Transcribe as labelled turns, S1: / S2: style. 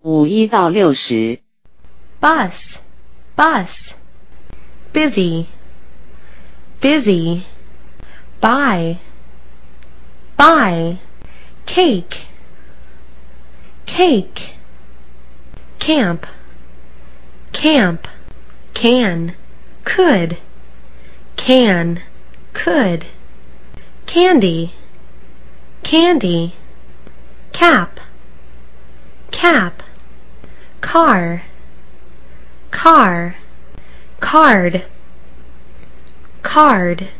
S1: 51到60
S2: bus, bus. Busy, busy. Buy, buy. Cake, cake. Camp, camp. Can, could. Can, could. Candy, candy. Cap, cap. Car, car. Card, card.